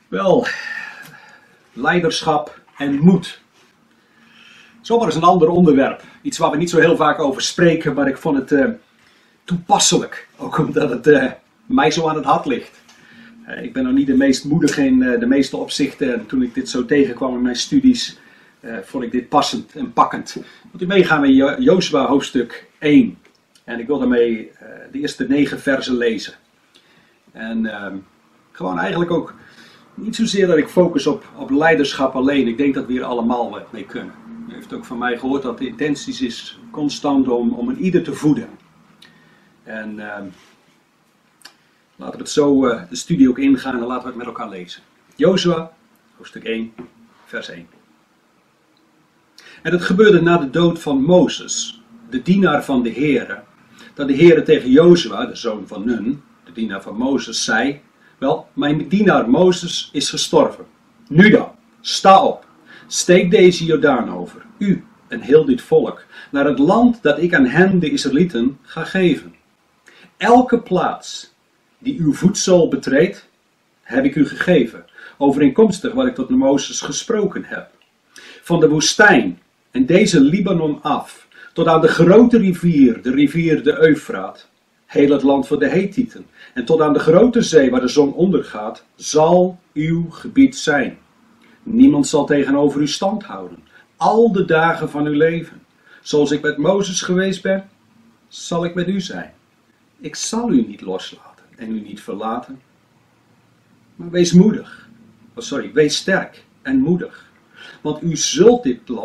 Wel, leiderschap en moed. Zomaar eens een ander onderwerp. Iets waar we niet zo heel vaak over spreken, maar ik vond het toepasselijk. Ook omdat het mij zo aan het hart ligt. Ik ben nog niet de meest moedig in de meeste opzichten. En toen ik dit zo tegenkwam in mijn studies, vond ik dit passend en pakkend. Moet u meegaan met Jozua hoofdstuk 1. En ik wil daarmee de eerste 9 versen lezen. En gewoon eigenlijk ook niet zozeer dat ik focus op leiderschap alleen. Ik denk dat we hier allemaal wat mee kunnen. U heeft ook van mij gehoord dat de intentie is constant om een ieder te voeden. En laten we het zo de studie ook ingaan en laten we het met elkaar lezen. Jozua, hoofdstuk 1, vers 1. En het gebeurde na de dood van Mozes, de dienaar van de Heere, dat de Heere tegen Jozua, de zoon van Nun, de dienaar van Mozes, zei: wel, mijn dienaar Mozes is gestorven. Nu dan, sta op, steek deze Jordaan over, u en heel dit volk, naar het land dat ik aan hen, de Israëlieten, ga geven. Elke plaats die uw voetzool betreedt, heb ik u gegeven, overeenkomstig wat ik tot Mozes gesproken heb. Van de woestijn en deze Libanon af, tot aan de grote rivier, de Eufraat, heel het land van de Hethieten, en tot aan de grote zee waar de zon ondergaat, zal uw gebied zijn. Niemand zal tegenover u stand houden, al de dagen van uw leven. Zoals ik met Mozes geweest ben, zal ik met u zijn. Ik zal u niet loslaten en u niet verlaten. Maar wees moedig. Wees sterk en moedig. Want u zult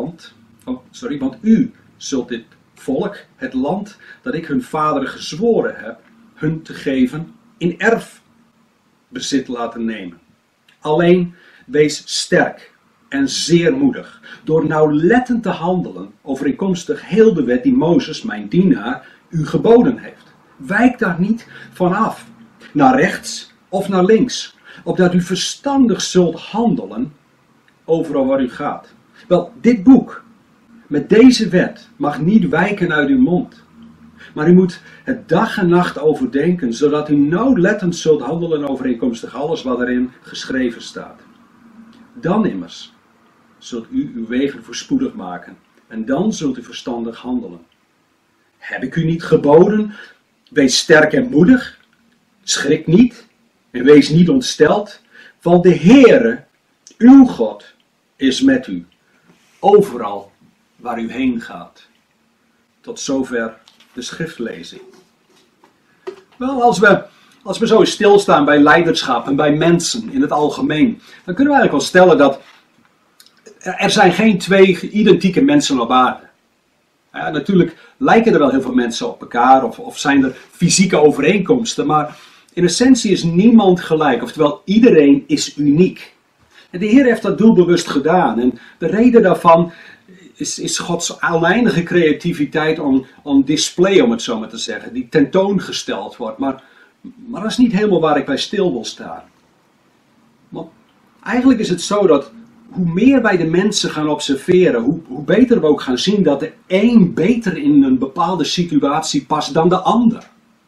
dit volk, het land dat ik hun vaderen gezworen heb, hun te geven, in erfbezit laten nemen. Alleen wees sterk en zeer moedig, door nauwlettend te handelen, overeenkomstig heel de wet die Mozes, mijn dienaar, u geboden heeft. Wijk daar niet van af, naar rechts of naar links, opdat u verstandig zult handelen overal waar u gaat. Wel, dit boek met deze wet mag niet wijken uit uw mond. Maar u moet het dag en nacht overdenken, zodat u nauwlettend zult handelen overeenkomstig alles wat erin geschreven staat. Dan immers zult u uw wegen voorspoedig maken en dan zult u verstandig handelen. Heb ik u niet geboden? Wees sterk en moedig, schrik niet en wees niet ontsteld, want de Heere, uw God, is met u, overal waar u heen gaat. Tot zover de schriftlezing. Wel, als we zo stilstaan bij leiderschap en bij mensen in het algemeen, dan kunnen we eigenlijk wel stellen dat er zijn geen twee identieke mensen op aarde. Ja, natuurlijk lijken er wel heel veel mensen op elkaar of zijn er fysieke overeenkomsten, maar in essentie is niemand gelijk, oftewel iedereen is uniek. En de Heer heeft dat doelbewust gedaan en de reden daarvan is Gods oneindige creativiteit on display, om het zo maar te zeggen, die tentoongesteld wordt. Maar dat is niet helemaal waar ik bij stil wil staan. Want eigenlijk is het zo dat hoe meer wij de mensen gaan observeren, hoe beter we ook gaan zien dat de een beter in een bepaalde situatie past dan de ander.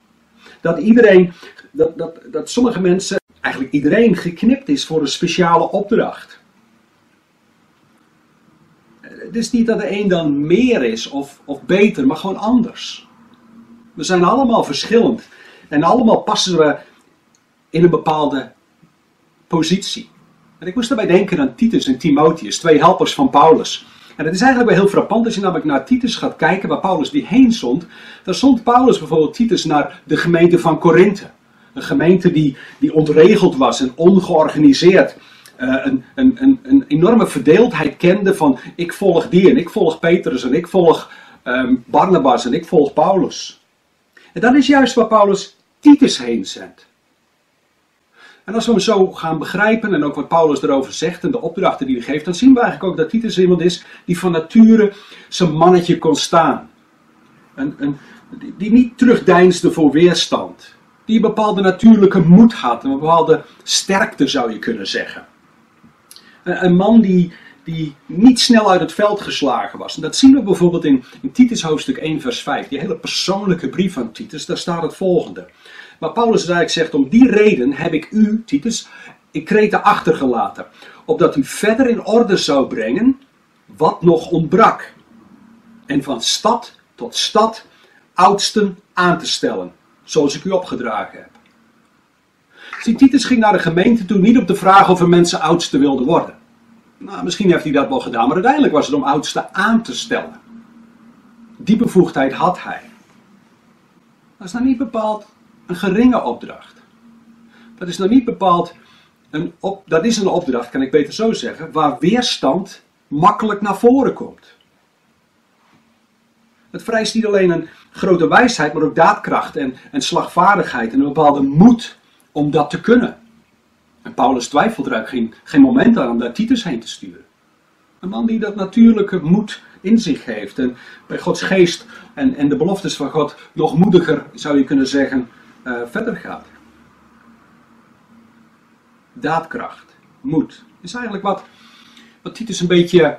Dat sommige mensen, eigenlijk iedereen, geknipt is voor een speciale opdracht. Het is niet dat de een dan meer is of beter, maar gewoon anders. We zijn allemaal verschillend. En allemaal passen we in een bepaalde positie. En ik moest daarbij denken aan Titus en Timotheus, 2 helpers van Paulus. En het is eigenlijk wel heel frappant als je namelijk naar Titus gaat kijken, waar Paulus die heen zond. Dan zond Paulus bijvoorbeeld Titus naar de gemeente van Korinthe. Een gemeente die ontregeld was en ongeorganiseerd. Een enorme verdeeldheid kende van ik volg die en ik volg Petrus en ik volg Barnabas en ik volg Paulus. En dat is juist waar Paulus Titus heen zendt. En als we hem zo gaan begrijpen en ook wat Paulus erover zegt en de opdrachten die hij geeft, dan zien we eigenlijk ook dat Titus iemand is die van nature zijn mannetje kon staan. Die niet terugdeinsde voor weerstand. Die een bepaalde natuurlijke moed had, een bepaalde sterkte zou je kunnen zeggen. Een man die niet snel uit het veld geslagen was. En dat zien we bijvoorbeeld in Titus hoofdstuk 1 vers 5. Die hele persoonlijke brief van Titus, daar staat het volgende. Waar Paulus eigenlijk zegt, om die reden heb ik u, Titus, in Kreta achtergelaten, opdat u verder in orde zou brengen wat nog ontbrak. En van stad tot stad oudsten aan te stellen, zoals ik u opgedragen heb. Zie, Titus ging naar de gemeente toe niet op de vraag of er mensen oudsten wilden worden. Nou, misschien heeft hij dat wel gedaan, maar uiteindelijk was het om oudsten aan te stellen. Die bevoegdheid had hij. Dat is nou niet bepaald een geringe opdracht. Dat is nou niet bepaald dat is een opdracht, kan ik beter zo zeggen, waar weerstand makkelijk naar voren komt. Het vereist niet alleen een grote wijsheid, maar ook daadkracht en slagvaardigheid en een bepaalde moed om dat te kunnen. En Paulus twijfelt er eigenlijk geen moment aan om daar Titus heen te sturen. Een man die dat natuurlijke moed in zich heeft en bij Gods geest en de beloftes van God nog moediger, zou je kunnen zeggen, verder gaat. Daadkracht, moed, is eigenlijk wat Titus een beetje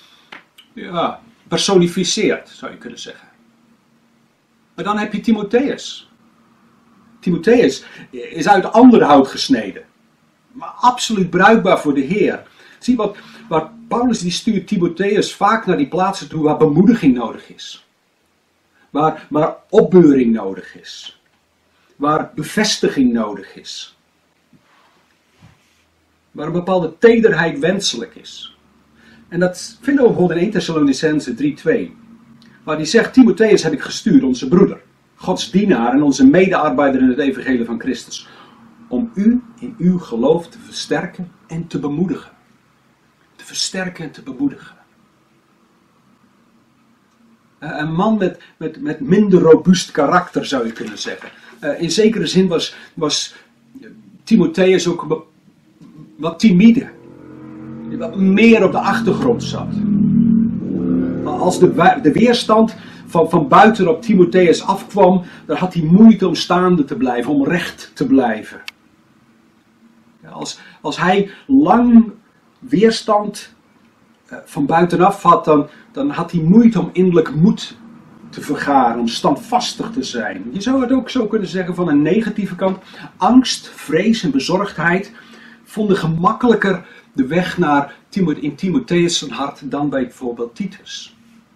personificeert, zou je kunnen zeggen. Maar dan heb je Timotheus. Timotheus is uit ander hout gesneden, maar absoluut bruikbaar voor de Heer. Zie waar Paulus die stuurt Timotheus vaak naar die plaatsen toe waar bemoediging nodig is. Waar opbeuring nodig is. Waar bevestiging nodig is. Waar een bepaalde tederheid wenselijk is. En dat vinden we bijvoorbeeld in 1 Thessalonicenzen 3:2. Waar hij zegt, Timotheus heb ik gestuurd, onze broeder. Gods dienaar en onze medearbeider in het evangelie van Christus. Om u in uw geloof te versterken en te bemoedigen. Te versterken en te bemoedigen. Een man met minder robuust karakter, zou je kunnen zeggen. In zekere zin was Timotheus ook wat timide. Die wat meer op de achtergrond zat. Als de weerstand van buiten op Timotheus afkwam, dan had hij moeite om staande te blijven, om recht te blijven. Als hij lang weerstand van buitenaf had, dan had hij moeite om innerlijk moed te vergaren, om standvastig te zijn. Je zou het ook zo kunnen zeggen van een negatieve kant. Angst, vrees en bezorgdheid vonden gemakkelijker de weg naar in Timotheus' zijn hart dan bij bijvoorbeeld Titus.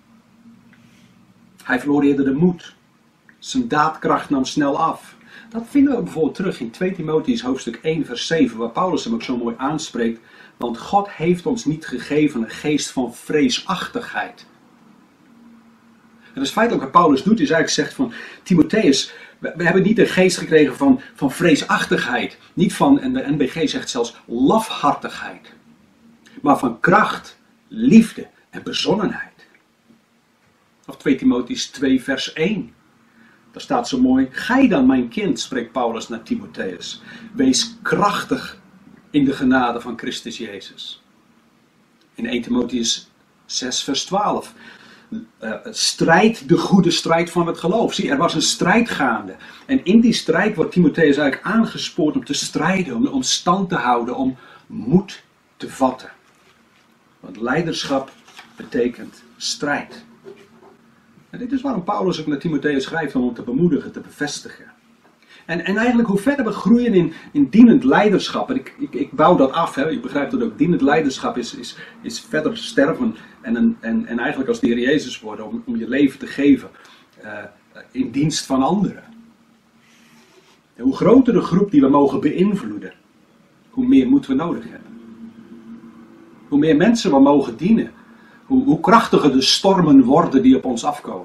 Hij verloor eerder de moed. Zijn daadkracht nam snel af. Dat vinden we bijvoorbeeld terug in 2 Timotheus hoofdstuk 1 vers 7, waar Paulus hem ook zo mooi aanspreekt. Want God heeft ons niet gegeven een geest van vreesachtigheid. En dat is feitelijk wat Paulus doet, is eigenlijk zegt van Timotheus, we hebben niet een geest gekregen van vreesachtigheid. Niet van, en de NBG zegt zelfs, lafhartigheid. Maar van kracht, liefde en bezonnenheid. Of 2 Timotheus 2 vers 1. Daar staat zo mooi, gij dan mijn kind, spreekt Paulus naar Timotheus. Wees krachtig in de genade van Christus Jezus. In 1 Timotheus 6 vers 12. Strijd de goede strijd van het geloof. Zie, er was een strijd gaande. En in die strijd wordt Timotheus eigenlijk aangespoord om te strijden, om stand te houden, om moed te vatten. Want leiderschap betekent strijd. En dit is waarom Paulus ook naar Timotheus schrijft om hem te bemoedigen, te bevestigen. En eigenlijk hoe verder we groeien in dienend leiderschap, en ik bouw dat af, hè, je begrijpt dat ook, dienend leiderschap is verder sterven en eigenlijk als de Heer Jezus worden om je leven te geven in dienst van anderen. En hoe groter de groep die we mogen beïnvloeden, hoe meer moeten we nodig hebben. Hoe meer mensen we mogen dienen, hoe krachtiger de stormen worden die op ons afkomen.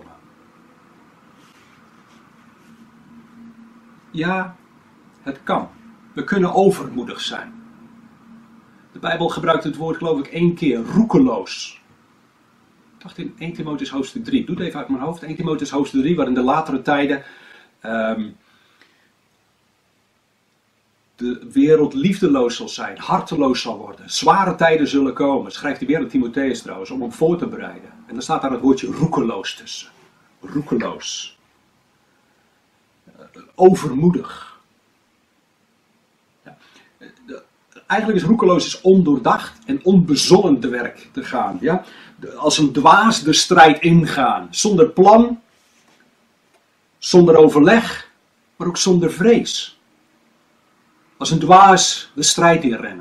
Ja, het kan. We kunnen overmoedig zijn. De Bijbel gebruikt het woord geloof ik 1 keer, roekeloos. Ik dacht in 1 Timotheus hoofdstuk 3. Doe het even uit mijn hoofd. 1 Timotheus hoofdstuk 3, waar in de latere tijden de wereld liefdeloos zal zijn, harteloos zal worden. Zware tijden zullen komen. Schrijft hij weer aan Timotheus trouwens, om hem voor te bereiden. En dan staat daar het woordje roekeloos tussen. Roekeloos. Overmoedig. Ja. Eigenlijk is roekeloos ondoordacht en onbezonnen te werk te gaan. Ja? Als een dwaas de strijd ingaan. Zonder plan, zonder overleg, maar ook zonder vrees. als een dwaas de strijd inrennen.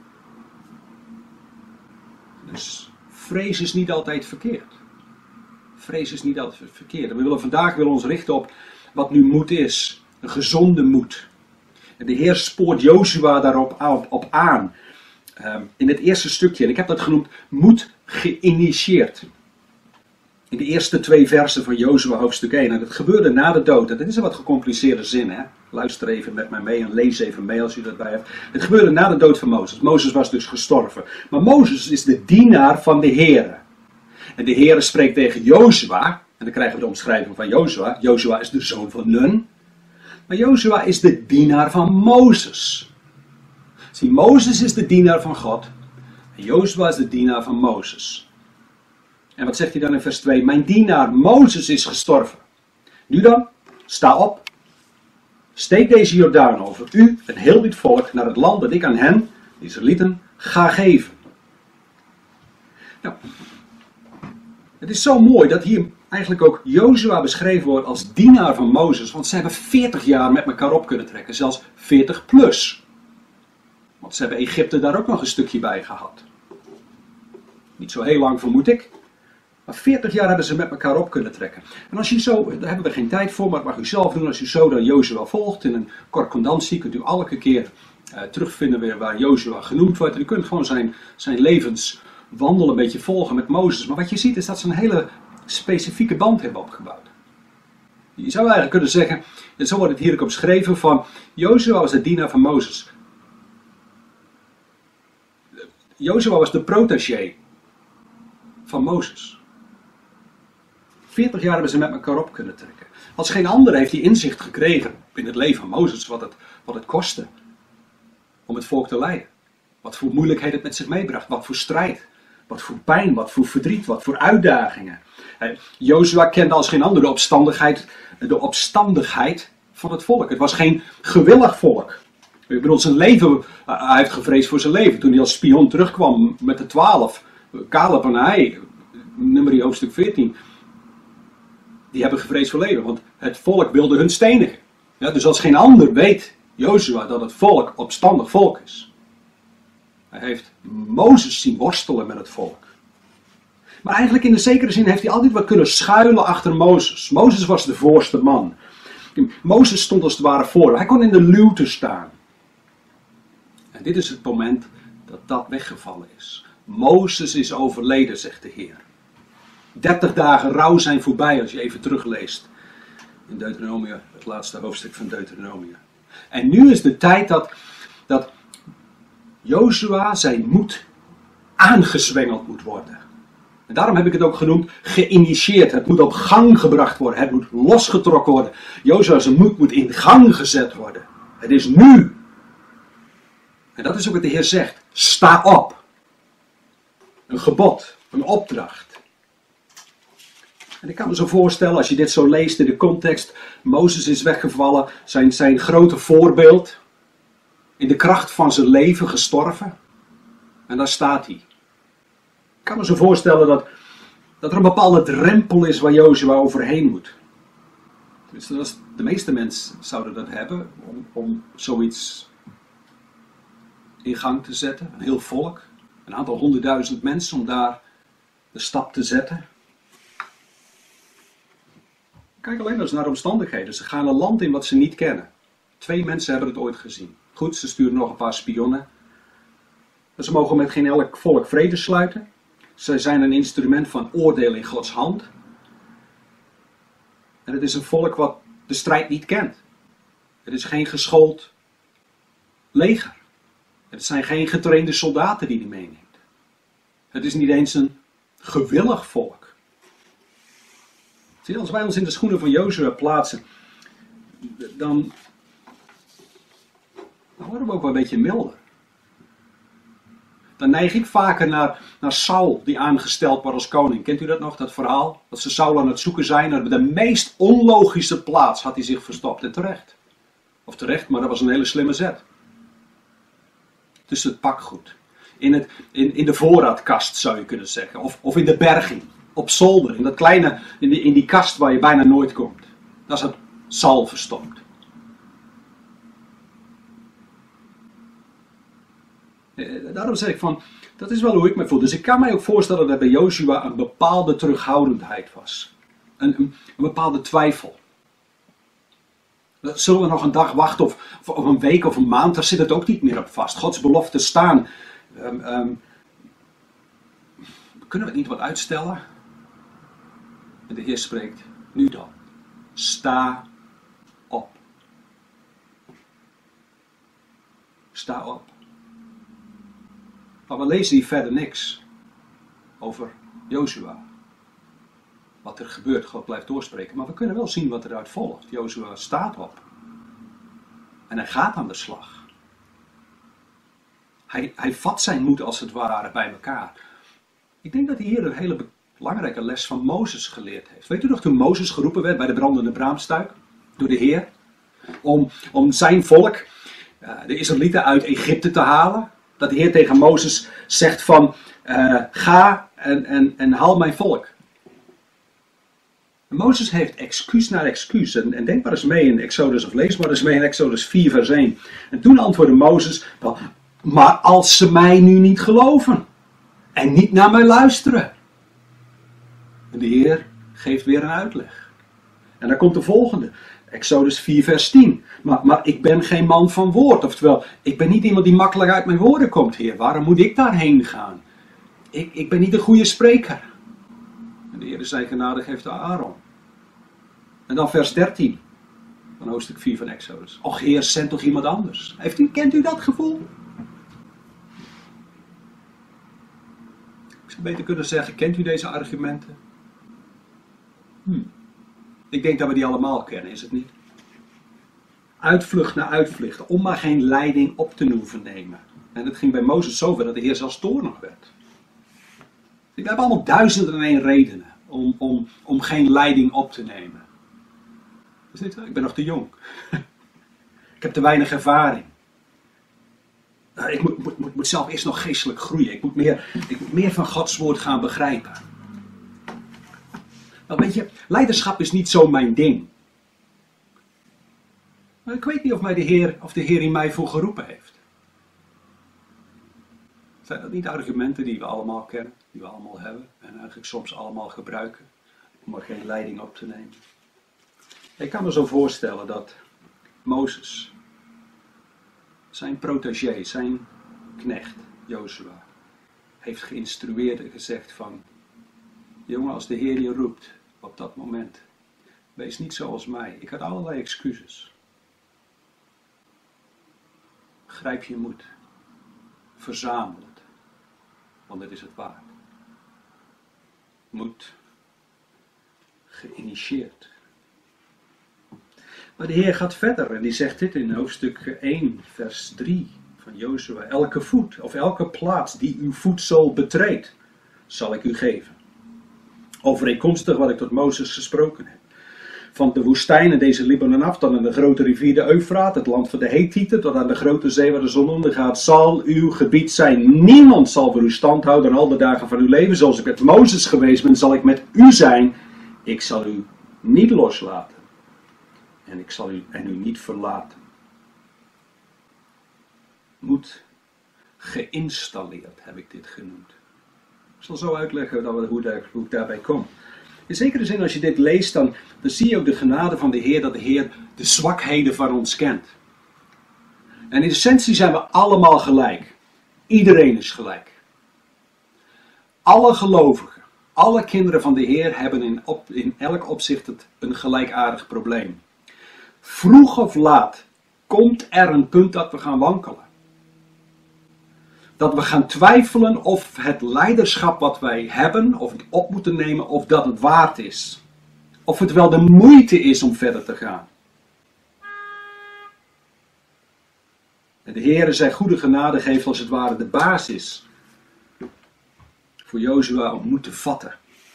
Dus vrees is niet altijd verkeerd. Vrees is niet altijd verkeerd. En we willen ons richten op wat nu moed is. Een gezonde moed. En de Heer spoort Jozua daarop op aan. In het eerste stukje. En ik heb dat genoemd moed geïnitieerd. In de eerste 2 versen van Jozua hoofdstuk 1. En het gebeurde na de dood. En dit is een wat gecompliceerde zin. Hè? Luister even met mij mee en lees even mee als u dat bij hebt. Het gebeurde na de dood van Mozes. Mozes was dus gestorven. Maar Mozes is de dienaar van de Heer. En de Heer spreekt tegen Jozua. En dan krijgen we de omschrijving van Jozua. Jozua is de zoon van Nun. Maar Jozua is de dienaar van Mozes. Zie, Mozes is de dienaar van God. En Jozua is de dienaar van Mozes. En wat zegt hij dan in vers 2? Mijn dienaar Mozes is gestorven. Nu dan, sta op. Steek deze Jordaan over u en heel dit volk naar het land dat ik aan hen, de Israëlieten, ga geven. Nou, het is zo mooi dat hier eigenlijk ook Jozua beschreven wordt als dienaar van Mozes. Want ze hebben 40 jaar met elkaar op kunnen trekken. Zelfs 40 plus. Want ze hebben Egypte daar ook nog een stukje bij gehad. Niet zo heel lang vermoed ik. Maar 40 jaar hebben ze met elkaar op kunnen trekken. En als je zo, daar hebben we geen tijd voor, maar dat mag u zelf doen. Als u zo dan Jozua volgt in een correspondentie, kunt u elke keer terugvinden weer waar Jozua genoemd wordt. En u kunt gewoon zijn levenswandel een beetje volgen met Mozes. Maar wat je ziet is dat ze een hele specifieke band hebben opgebouwd. Je zou eigenlijk kunnen zeggen, en zo wordt het hier ook beschreven van, Jozua was de dienaar van Mozes. Jozua was de protégé van Mozes. 40 jaar hebben ze met elkaar op kunnen trekken. Als geen ander heeft hij inzicht gekregen in het leven van Mozes wat het kostte om het volk te leiden. Wat voor moeilijkheden het met zich meebracht, wat voor strijd, wat voor pijn, wat voor verdriet, wat voor uitdagingen. Jozua kende als geen ander de opstandigheid van het volk. Het was geen gewillig volk. Ik bedoel, zijn leven, hij heeft gevreesd voor zijn leven. Toen hij als spion terugkwam met de 12, Caleb en hij, Numeri hoofdstuk 14, die hebben gevreesd voor leven, want het volk wilde hun stenigen. Ja, dus als geen ander weet Jozua dat het volk opstandig volk is. Hij heeft Mozes zien worstelen met het volk. Maar eigenlijk in de zekere zin heeft hij altijd wat kunnen schuilen achter Mozes. Mozes was de voorste man. Mozes stond als het ware voor. Hij kon in de luwte staan. En dit is het moment dat dat weggevallen is. Mozes is overleden, zegt de Heer. 30 dagen rouw zijn voorbij als je even terugleest. In Deuteronomium, het laatste hoofdstuk van Deuteronomium. En nu is de tijd dat Jozua zijn moed aangezwengeld moet worden. En daarom heb ik het ook genoemd geïnitieerd. Het moet op gang gebracht worden. Het moet losgetrokken worden. Jozua zijn moed moet in gang gezet worden. Het is nu. En dat is ook wat de Heer zegt. Sta op. Een gebod. Een opdracht. En ik kan me zo voorstellen, als je dit zo leest in de context. Mozes is weggevallen. Zijn grote voorbeeld. In de kracht van zijn leven gestorven. En daar staat hij. Ik kan me zo voorstellen dat er een bepaalde drempel is waar Jozua overheen moet. Dus de meeste mensen zouden dat hebben om zoiets in gang te zetten. Een heel volk, een aantal 100.000 mensen om daar de stap te zetten. Kijk alleen eens naar de omstandigheden. Ze gaan een land in wat ze niet kennen. 2 mensen hebben het ooit gezien. Goed, ze sturen nog een paar spionnen. Ze mogen met geen elk volk vrede sluiten. Zij zijn een instrument van oordeel in Gods hand. En het is een volk wat de strijd niet kent. Het is geen geschoold leger. Het zijn geen getrainde soldaten die hij meeneemt. Het is niet eens een gewillig volk. Zie je, als wij ons in de schoenen van Jozua plaatsen, dan worden we ook wel een beetje milder. Dan neig ik vaker naar Saul, die aangesteld wordt als koning. Kent u dat nog, dat verhaal? Dat ze Saul aan het zoeken zijn. Naar de meest onlogische plaats had hij zich verstopt. En terecht. Of terecht, maar dat was een hele slimme zet. Tussen het pakgoed. In de voorraadkast zou je kunnen zeggen. Of in de berging. Op zolder. In dat kleine, in die kast waar je bijna nooit komt. Daar zat Saul verstopt. daarom zeg ik van, dat is wel hoe ik me voel. Dus ik kan mij ook voorstellen dat bij Jozua een bepaalde terughoudendheid was. Een bepaalde twijfel. Zullen we nog een dag wachten of een week of een maand? Daar zit het ook niet meer op vast. Gods beloften staan. Kunnen we het niet wat uitstellen? En de Heer spreekt, nu dan. Sta op. Sta op. Maar we lezen hier verder niks over Jozua. Wat er gebeurt, God blijft doorspreken. Maar we kunnen wel zien wat eruit volgt. Jozua staat op. En hij gaat aan de slag. Hij vat zijn moed als het ware bij elkaar. Ik denk dat de Heer een hele belangrijke les van Mozes geleerd heeft. Weet u nog toen Mozes geroepen werd bij de brandende braamstuik? Door de Heer. Om zijn volk, de Israëlieten uit Egypte te halen. Dat de Heer tegen Mozes zegt van, ga en haal mijn volk. En Mozes heeft excuus naar excuus. En denk maar eens mee in Exodus, of lees maar eens mee in Exodus 4 vers 1. En toen antwoordde Mozes, maar als ze mij nu niet geloven. En niet naar mij luisteren. En de Heer geeft weer een uitleg. En dan komt de volgende. Exodus 4 vers 10. Maar ik ben geen man van woord. Oftewel, ik ben niet iemand die makkelijk uit mijn woorden komt, Heer. Waarom moet ik daarheen gaan? Ik ben niet een goede spreker. En de Heer zijn genade geeft aan Aaron. En dan vers 13. Van hoofdstuk 4 van Exodus. Och Heer, zend toch iemand anders. Kent u dat gevoel? Ik zou beter kunnen zeggen, kent u deze argumenten? Ik denk dat we die allemaal kennen, is het niet? Uitvlucht na uitvlucht, om maar geen leiding op te hoeven nemen. En het ging bij Mozes zover dat de Heer zelfs toornig werd. We hebben allemaal 1001 redenen om geen leiding op te nemen. Is niet zo? Ik ben nog te jong. Ik heb te weinig ervaring. Ik moet zelf eerst nog geestelijk groeien. Ik moet meer van Gods woord gaan begrijpen. Nou, weet je, leiderschap is niet zo mijn ding. Maar ik weet niet of de Heer in mij voor geroepen heeft. Zijn dat niet argumenten die we allemaal kennen, die we allemaal hebben en eigenlijk soms allemaal gebruiken om er geen leiding op te nemen? Ik kan me zo voorstellen dat Mozes, zijn protégé, zijn knecht, Jozua, heeft geïnstrueerd en gezegd van, jongen, als de Heer je roept op dat moment, wees niet zoals mij. Ik had allerlei excuses. Grijp je moed. Verzamel het. Want het is het waard. Moed. Geïnitieerd. Maar de Heer gaat verder en die zegt dit in hoofdstuk 1 vers 3 van Jozua. Elke voet of elke plaats die uw voedsel betreedt, zal ik u geven. Overeenkomstig wat ik tot Mozes gesproken heb. Van de woestijnen deze Libanon af, tot aan de grote rivier de Eufraat, het land van de Hethieten, tot aan de grote zee waar de zon ondergaat, zal uw gebied zijn. Niemand zal voor u stand houden al de dagen van uw leven. Zoals ik met Mozes geweest ben, zal ik met u zijn. Ik zal u niet loslaten. En ik zal u niet verlaten. Moed geïnstalleerd heb ik dit genoemd. Ik zal zo uitleggen hoe ik daarbij kom. In zekere zin, als je dit leest, dan zie je ook de genade van de Heer, dat de Heer de zwakheden van ons kent. En in essentie zijn we allemaal gelijk. Iedereen is gelijk. Alle gelovigen, alle kinderen van de Heer hebben in elk opzicht een gelijkaardig probleem. Vroeg of laat komt er een punt dat we gaan wankelen. Dat we gaan twijfelen of het leiderschap wat wij hebben, of het op moeten nemen, of dat het waard is. Of het wel de moeite is om verder te gaan. En de Heer zijn goede genade geeft als het ware de basis voor Jozua om moed te vatten.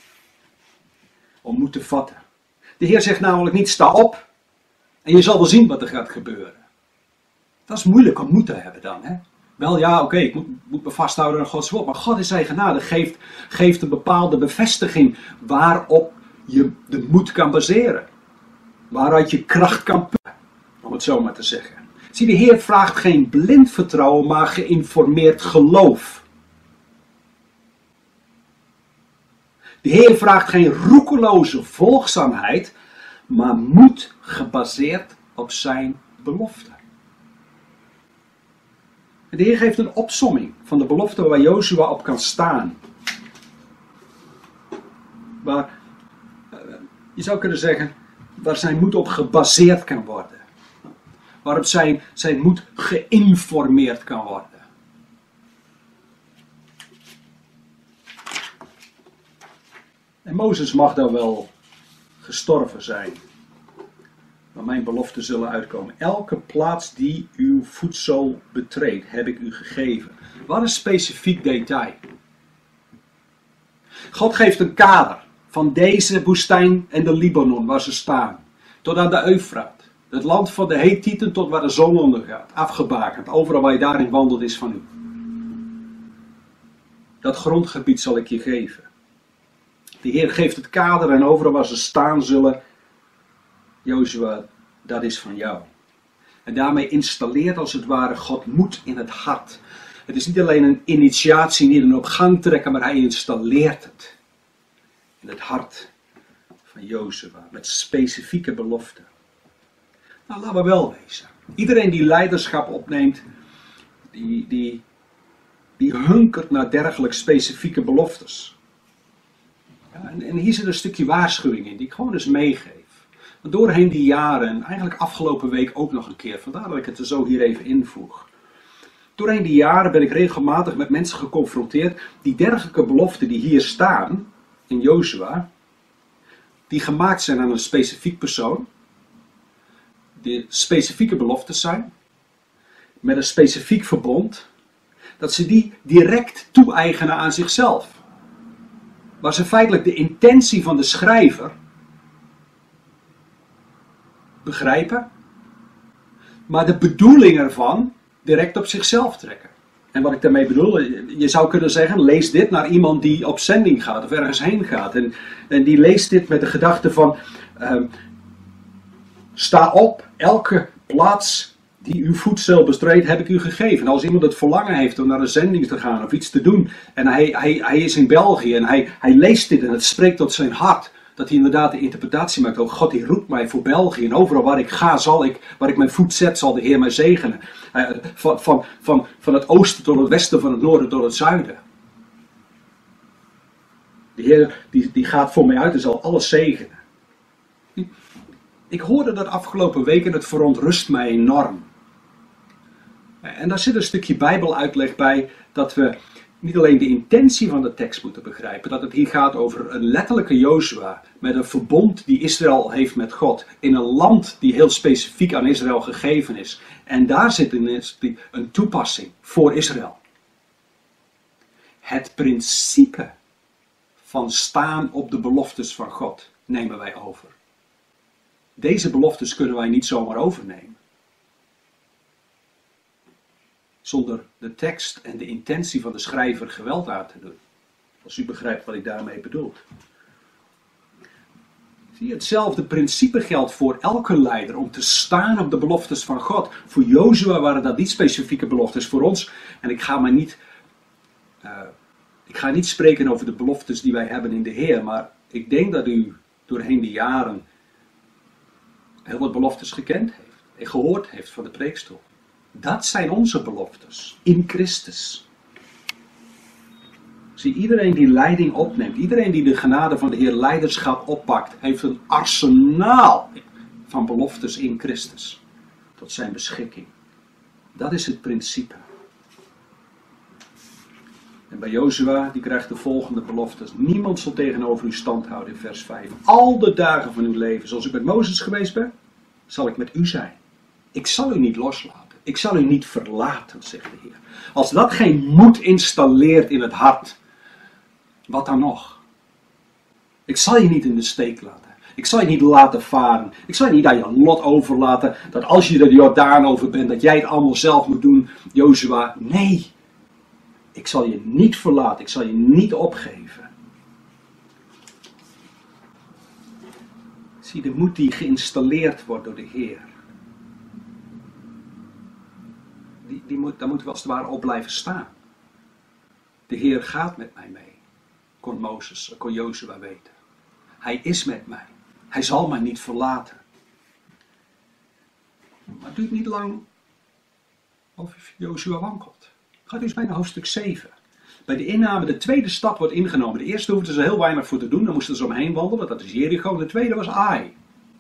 Om moed te vatten. De Heer zegt namelijk niet sta op en je zal wel zien wat er gaat gebeuren. Dat is moeilijk om moed te hebben dan, hè. Wel ja, oké, ik moet me vasthouden aan Gods woord. Maar God in zijn genade geeft een bepaalde bevestiging waarop je de moed kan baseren. Waaruit je kracht kan putten, om het zo maar te zeggen. Zie, de Heer vraagt geen blind vertrouwen, maar geïnformeerd geloof. De Heer vraagt geen roekeloze volgzaamheid, maar moed gebaseerd op zijn belofte. De Heer geeft een opsomming van de belofte waar Jozua op kan staan. Waar, je zou kunnen zeggen, waar zijn moed op gebaseerd kan worden. Waarop zijn moed geïnformeerd kan worden. En Mozes mag dan wel gestorven zijn. Maar mijn beloften zullen uitkomen. Elke plaats die uw voedsel betreedt, heb ik u gegeven. Wat een specifiek detail. God geeft een kader van deze woestijn en de Libanon waar ze staan. Tot aan de Eufraat. Het land van de Hethieten tot waar de zon ondergaat. Afgebakend. Overal waar je daarin wandelt is van u. Dat grondgebied zal ik je geven. De Heer geeft het kader en overal waar ze staan zullen. Jozua, dat is van jou. En daarmee installeert als het ware God moed in het hart. Het is niet alleen een initiatie, niet een op gang trekken, maar hij installeert het. In het hart van Jozua, met specifieke beloften. Nou, laten we wel wezen. Iedereen die leiderschap opneemt, die hunkert naar dergelijke specifieke beloftes. Ja, en hier zit een stukje waarschuwing in, die ik gewoon eens meegeef. Doorheen die jaren, en eigenlijk afgelopen week ook nog een keer, vandaar dat ik het er zo hier even invoeg. Doorheen die jaren ben ik regelmatig met mensen geconfronteerd die dergelijke beloften die hier staan, in Jozua, die gemaakt zijn aan een specifiek persoon, die specifieke beloftes zijn, met een specifiek verbond, dat ze die direct toe-eigenen aan zichzelf. Waar ze feitelijk de intentie van de schrijver begrijpen, maar de bedoeling ervan direct op zichzelf trekken. En wat ik daarmee bedoel, je zou kunnen zeggen, lees dit naar iemand die op zending gaat of ergens heen gaat. En die leest dit met de gedachte van, sta op, elke plaats die uw voedsel bestreedt heb ik u gegeven. Als iemand het verlangen heeft om naar een zending te gaan of iets te doen, en hij is in België en hij leest dit en het spreekt tot zijn hart, dat hij inderdaad de interpretatie maakt, oh God die roept mij voor België en overal waar ik ga, waar ik mijn voet zet, zal de Heer mij zegenen. Van het oosten tot het westen, van het noorden tot het zuiden. De Heer die gaat voor mij uit en zal alles zegenen. Ik hoorde dat afgelopen week en het verontrust mij enorm. En daar zit een stukje Bijbeluitleg bij, dat we niet alleen de intentie van de tekst moeten begrijpen, dat het hier gaat over een letterlijke Jozua met een verbond die Israël heeft met God in een land die heel specifiek aan Israël gegeven is. En daar zit een toepassing voor Israël. Het principe van staan op de beloftes van God nemen wij over. Deze beloftes kunnen wij niet zomaar overnemen. Zonder de tekst en de intentie van de schrijver geweld aan te doen. Als u begrijpt wat ik daarmee bedoel. Zie je, hetzelfde principe geldt voor elke leider om te staan op de beloftes van God. Voor Jozua waren dat niet specifieke beloftes, voor ons. En ik ga niet spreken over de beloftes die wij hebben in de Heer. Maar ik denk dat u doorheen de jaren heel wat beloftes gekend heeft. En gehoord heeft van de preekstoel. Dat zijn onze beloftes in Christus. Zie, iedereen die leiding opneemt, iedereen die de genade van de Heer leiderschap oppakt, heeft een arsenaal van beloftes in Christus tot zijn beschikking. Dat is het principe. En bij Jozua, die krijgt de volgende beloftes. Niemand zal tegenover u stand houden in vers 5. Al de dagen van uw leven, zoals ik met Mozes geweest ben, zal ik met u zijn. Ik zal u niet loslaten. Ik zal u niet verlaten, zegt de Heer. Als dat geen moed installeert in het hart, wat dan nog? Ik zal je niet in de steek laten. Ik zal je niet laten varen. Ik zal je niet aan je lot overlaten. Dat als je de Jordaan over bent, dat jij het allemaal zelf moet doen, Jozua. Nee. Ik zal je niet verlaten. Ik zal je niet opgeven. Zie de moed die geïnstalleerd wordt door de Heer. daar moeten we als het ware op blijven staan. De Heer gaat met mij mee, kon Jozua weten. Hij is met mij. Hij zal mij niet verlaten. Maar het duurt niet lang of Jozua wankelt. Gaat dus bij naar hoofdstuk 7. Bij de inname, de tweede stad wordt ingenomen. De eerste hoefden ze heel weinig voor te doen. Dan moesten ze omheen wandelen. Dat is Jericho. De tweede was Ai.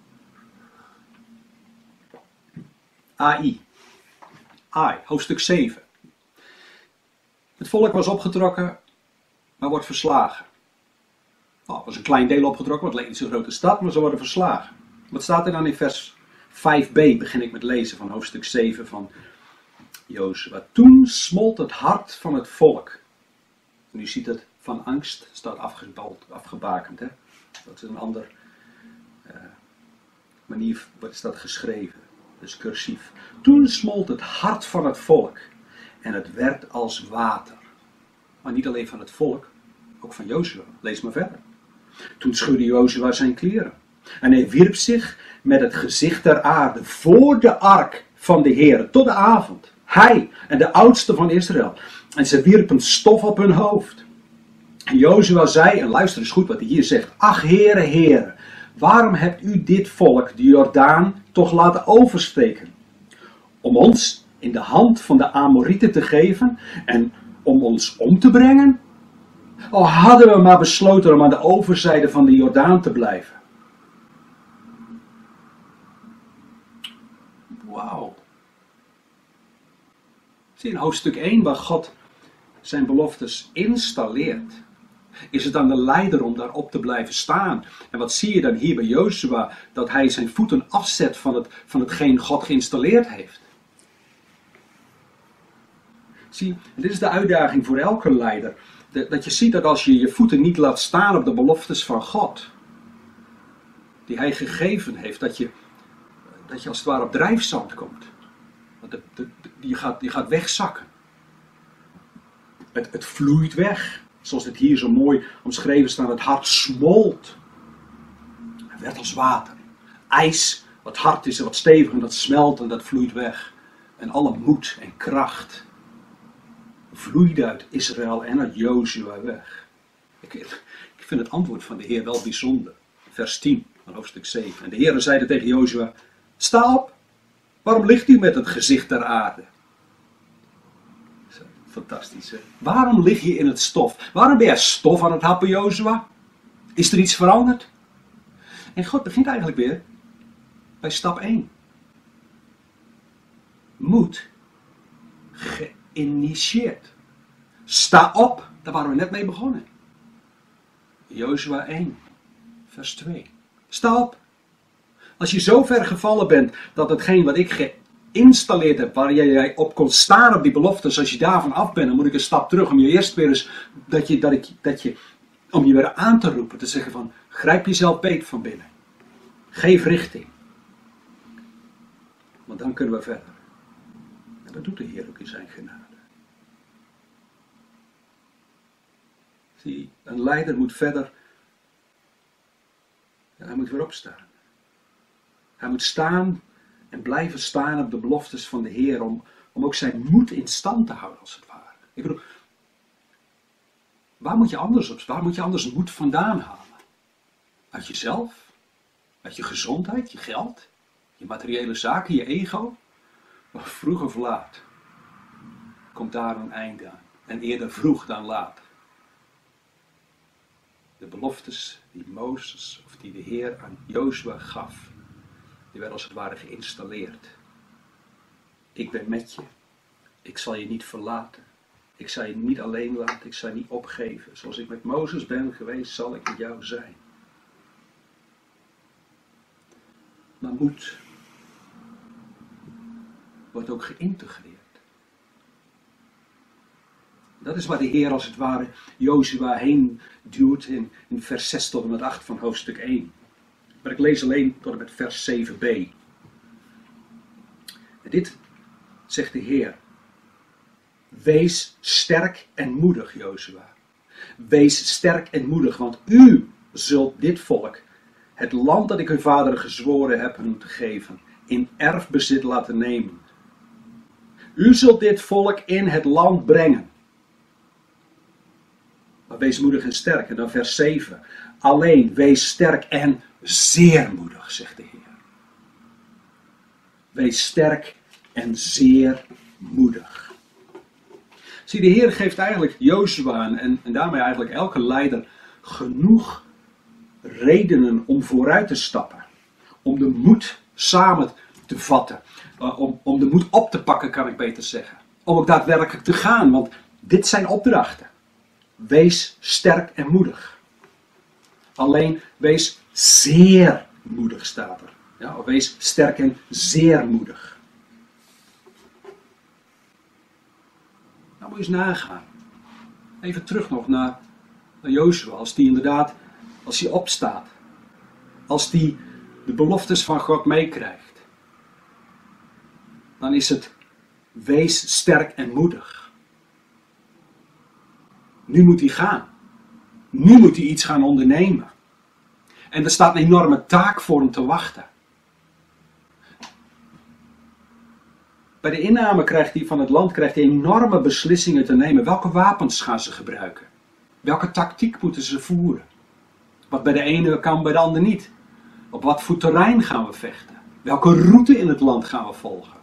Ai, hoofdstuk 7. Het volk was opgetrokken, maar wordt verslagen. Nou, er was een klein deel opgetrokken, want het leek niet zo'n grote stad, maar ze worden verslagen. Wat staat er dan in vers 5b, begin ik met lezen van hoofdstuk 7 van Jozua. Toen smolt het hart van het volk. En u ziet het van angst, staat afgebakend. Hè? Dat is een andere manier, wordt dat geschreven. Dus cursief. Toen smolt het hart van het volk en het werd als water. Maar niet alleen van het volk, ook van Jozua. Lees maar verder. Toen schudde Jozua zijn kleren en hij wierp zich met het gezicht ter aarde voor de ark van de Heer tot de avond. Hij en de oudsten van Israël. En ze wierpen stof op hun hoofd. En Jozua zei, en luister eens goed wat hij hier zegt. Ach Heere, Heere, waarom hebt u dit volk, de Jordaan, toch laten oversteken? Om ons in de hand van de Amorieten te geven en om ons om te brengen? Al hadden we maar besloten om aan de overzijde van de Jordaan te blijven. Wauw. Zie in hoofdstuk 1 waar God zijn beloftes installeert, is het aan de leider om daarop te blijven staan. En wat zie je dan hier bij Jozua? Dat hij zijn voeten afzet van hetgeen God geïnstalleerd heeft. Zie, dit is de uitdaging voor elke leider. Dat je ziet dat als je je voeten niet laat staan op de beloftes van God, die hij gegeven heeft, dat je als het ware op drijfzand komt. Je gaat wegzakken. Het vloeit weg. Zoals het hier zo mooi omschreven staat, het hart smolt. Het werd als water. Ijs, wat hard is en wat stevig, en dat smelt en dat vloeit weg. En alle moed en kracht vloeide uit Israël en uit Jozua weg. Ik vind het antwoord van de Heer wel bijzonder. Vers 10 van hoofdstuk 7. En de Heer zeide tegen Jozua, sta op, waarom ligt u met het gezicht ter aarde? Fantastisch, hè? Waarom lig je in het stof? Waarom ben je stof aan het happen, Jozua? Is er iets veranderd? En God begint eigenlijk weer bij stap 1. Moed geïnitieerd. Sta op, daar waren we net mee begonnen. Jozua 1, vers 2. Sta op. Als je zo ver gevallen bent dat hetgeen wat ik geïnstalleerd heb, waar jij op kon staan op die beloftes, als je daarvan af bent, dan moet ik een stap terug om je eerst weer eens, om je weer aan te roepen, te zeggen van, grijp jezelf beet van binnen. Geef richting. Want dan kunnen we verder. En dat doet de Heer ook in zijn genade. Zie, een leider moet verder. En hij moet weer opstaan. Hij moet staan en blijven staan op de beloftes van de Heer om ook zijn moed in stand te houden als het ware. Ik bedoel, waar moet je anders moed vandaan halen? Uit jezelf? Uit je gezondheid, je geld? Je materiële zaken, je ego? Maar vroeg of laat komt daar een einde aan. En eerder vroeg dan laat. De beloftes die Mozes of die de Heer aan Jozua gaf, die werden als het ware geïnstalleerd. Ik ben met je. Ik zal je niet verlaten. Ik zal je niet alleen laten. Ik zal je niet opgeven. Zoals ik met Mozes ben geweest, zal ik met jou zijn. Maar moed wordt ook geïntegreerd. Dat is waar de Heer als het ware Jozua heen duwt in vers 6 tot en met 8 van hoofdstuk 1. Maar ik lees alleen tot en met vers 7b. En dit zegt de Heer. Wees sterk en moedig, Jozua. Wees sterk en moedig, want u zult dit volk, het land dat ik hun vaderen gezworen heb hun te geven, in erfbezit laten nemen. U zult dit volk in het land brengen. Maar wees moedig en sterk. En dan vers 7. Alleen wees sterk en zeer moedig, zegt de Heer. Wees sterk en zeer moedig. Zie, de Heer geeft eigenlijk Jozua en daarmee eigenlijk elke leider genoeg redenen om vooruit te stappen. Om de moed samen te vatten. Om de moed op te pakken, kan ik beter zeggen. Om ook daadwerkelijk te gaan, want dit zijn opdrachten. Wees sterk en moedig. Alleen wees zeer moedig, staat er. Ja, of wees sterk en zeer moedig. Nou moet je eens nagaan. Even terug nog naar Jozua. Als die inderdaad, als hij opstaat. Als die de beloftes van God meekrijgt. Dan is het wees sterk en moedig. Nu moet hij gaan. Nu moet hij iets gaan ondernemen. En er staat een enorme taak voor hem te wachten. Bij de inname van het land krijgt hij enorme beslissingen te nemen. Welke wapens gaan ze gebruiken? Welke tactiek moeten ze voeren? Wat bij de ene kan, bij de ander niet. Op wat voor terrein gaan we vechten? Welke route in het land gaan we volgen?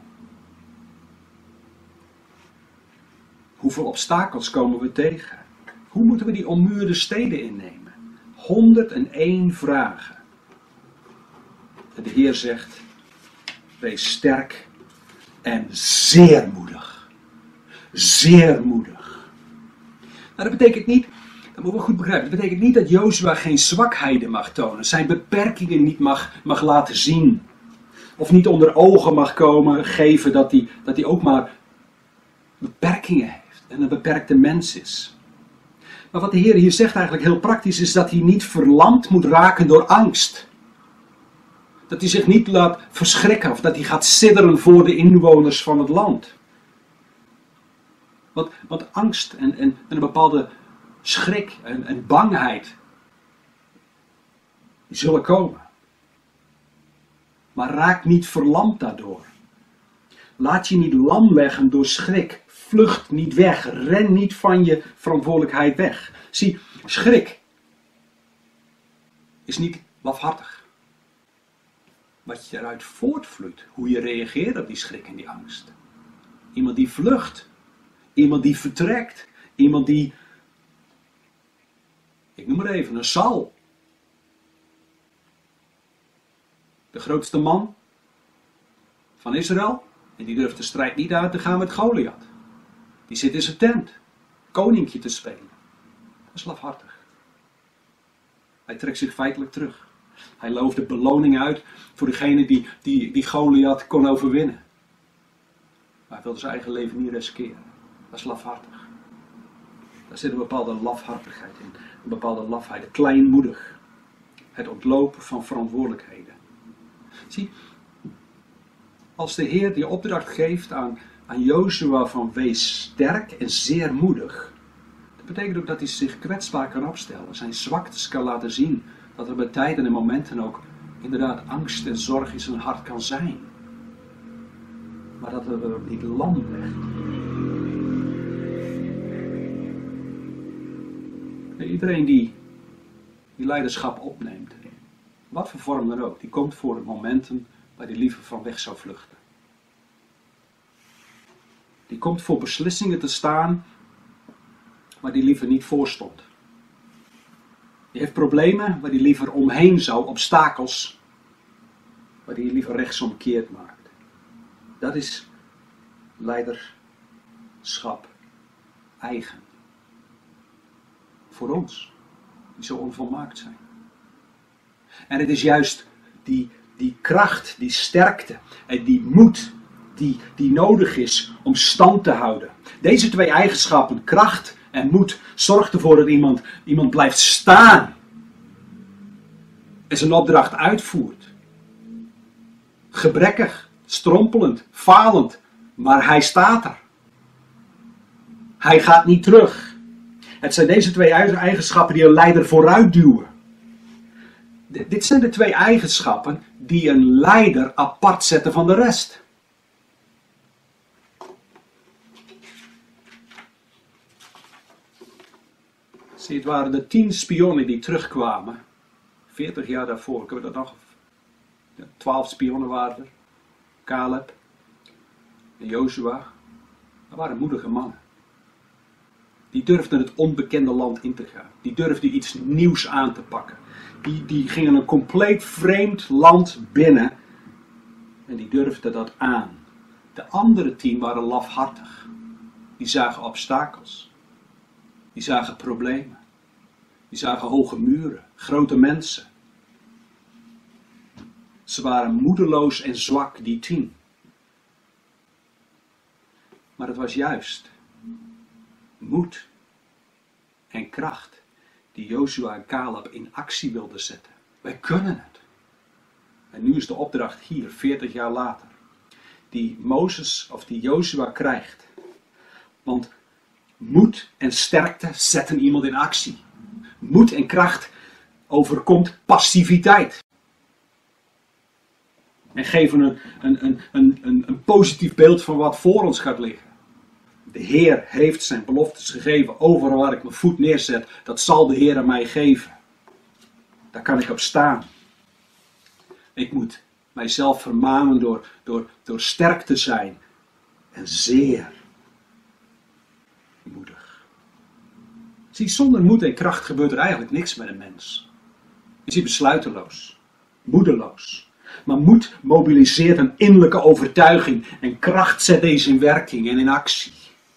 Hoeveel obstakels komen we tegen? Hoe moeten we die ommuurde steden innemen? 101 vragen. En de Heer zegt, wees sterk en zeer moedig. Zeer moedig. Nou, dat betekent niet, dat moeten we goed begrijpen, dat betekent niet dat Jozua geen zwakheden mag tonen. Zijn beperkingen niet mag laten zien. Of niet onder ogen mag geven dat hij ook maar beperkingen heeft. En een beperkte mens is. Maar wat de Heer hier zegt eigenlijk heel praktisch is dat hij niet verlamd moet raken door angst. Dat hij zich niet laat verschrikken of dat hij gaat sidderen voor de inwoners van het land. Want angst en een bepaalde schrik en bangheid die zullen komen. Maar raak niet verlamd daardoor. Laat je niet lam leggen door schrik. Vlucht niet weg. Ren niet van je verantwoordelijkheid weg. Zie, schrik is niet lafhartig. Wat je eruit voortvloeit, hoe je reageert op die schrik en die angst. Iemand die vlucht. Iemand die vertrekt. Iemand die, ik noem maar even, een Saul. De grootste man van Israël. En die durft de strijd niet uit te gaan met Goliath. Die zit in zijn tent. Koninkje te spelen. Dat is lafhartig. Hij trekt zich feitelijk terug. Hij loofde beloning uit voor degene die Goliath kon overwinnen. Maar hij wilde zijn eigen leven niet riskeren. Dat is lafhartig. Daar zit een bepaalde lafhartigheid in. Een bepaalde lafheid. Kleinmoedig. Het ontlopen van verantwoordelijkheden. Zie, als de Heer die opdracht geeft aan Jozua van wees sterk en zeer moedig. Dat betekent ook dat hij zich kwetsbaar kan opstellen. Zijn zwaktes kan laten zien. Dat er bij tijden en momenten ook inderdaad angst en zorg in zijn hart kan zijn. Maar dat er niet lam legt. Iedereen die leiderschap opneemt, wat voor vorm dan ook, die komt voor momenten waar hij liever van weg zou vluchten. Die komt voor beslissingen te staan waar hij liever niet voor stond. Die heeft problemen waar hij liever omheen zou, obstakels, waar hij liever rechtsomkeerd maakt. Dat is leiderschap eigen. Voor ons, die zo onvolmaakt zijn. En het is juist die kracht, die sterkte en die moed die nodig is om stand te houden. Deze twee eigenschappen, kracht en moed, zorgt ervoor dat iemand blijft staan en zijn opdracht uitvoert. Gebrekkig, strompelend, falend, maar hij staat er. Hij gaat niet terug. Het zijn deze twee eigenschappen die een leider vooruit duwen. Dit zijn de twee eigenschappen die een leider apart zetten van de rest. Zie, het waren de 10 spionnen die terugkwamen. 40 jaar daarvoor, kunnen we dat nog? 12 spionnen waren er. Caleb en Jozua. Dat waren moedige mannen. Die durfden het onbekende land in te gaan. Die durfden iets nieuws aan te pakken. Die gingen een compleet vreemd land binnen. En die durfden dat aan. De andere 10 waren lafhartig. Die zagen obstakels. Die zagen problemen. Die zagen hoge muren, grote mensen. Ze waren moedeloos en zwak, die 10. Maar het was juist moed en kracht die Jozua en Caleb in actie wilden zetten. Wij kunnen het. En nu is de opdracht hier, 40 jaar later, die Mozes of die Jozua krijgt. Want moed en sterkte zetten iemand in actie. Moed en kracht overkomt passiviteit. En geven een positief beeld van wat voor ons gaat liggen. De Heer heeft zijn beloftes gegeven. Overal waar ik mijn voet neerzet, dat zal de Heer aan mij geven. Daar kan ik op staan. Ik moet mijzelf vermanen door sterk te zijn. En zeer moedig. Zie, zonder moed en kracht gebeurt er eigenlijk niks met een mens. Is hij besluiteloos, moedeloos. Maar moed mobiliseert een innerlijke overtuiging en kracht zet deze in werking en in actie.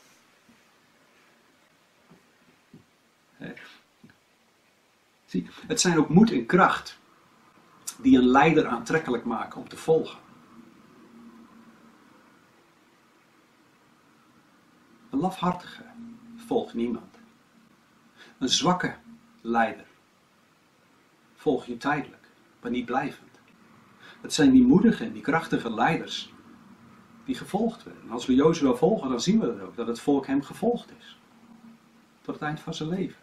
Zie, het zijn ook moed en kracht die een leider aantrekkelijk maken om te volgen. Een lafhartige volgt niemand. Een zwakke leider volg je tijdelijk, maar niet blijvend. Het zijn die moedige en die krachtige leiders die gevolgd werden. En als we Jozua volgen, dan zien we dat ook, dat het volk hem gevolgd is. Tot het eind van zijn leven.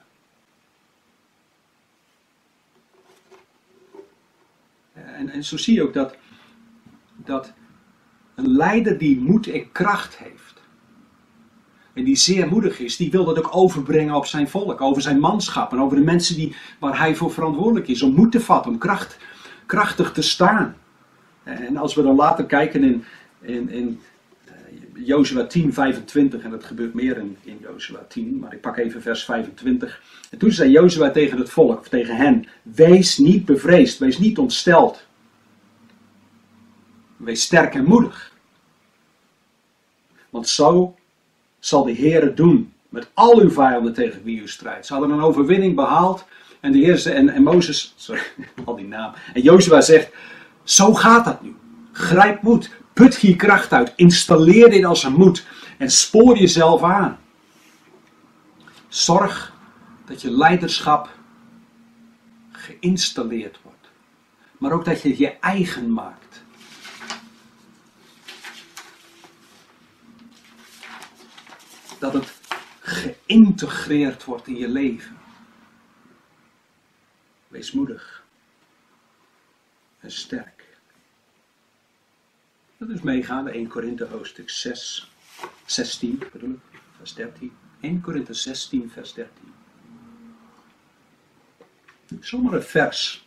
En zo zie je ook dat een leider die moed en kracht heeft, en die zeer moedig is, die wil dat ook overbrengen op zijn volk, over zijn manschap en over de mensen waar hij voor verantwoordelijk is, om moed te vatten, om krachtig te staan. En als we dan later kijken in Jozua 10, 25, en dat gebeurt meer in Jozua 10, maar ik pak even vers 25. En toen zei Jozua tegen het volk, of tegen hen, wees niet bevreesd, wees niet ontsteld. Wees sterk en moedig. Want zo zal de Heer het doen met al uw vijanden tegen wie u strijdt. Ze hadden een overwinning behaald en de Heer en Mozes, sorry, al die naam. En Jozua zegt, zo gaat dat nu. Grijp moed, put hier kracht uit, installeer dit als een moed en spoor jezelf aan. Zorg dat je leiderschap geïnstalleerd wordt, maar ook dat je het je eigen maakt. Dat het geïntegreerd wordt in je leven. Wees moedig en sterk. Dat is meegaan bij 1 Korinthe hoofdstuk 16 bedoel ik, vers 13. 1 Korinthe 16 vers 13. Zomaar een vers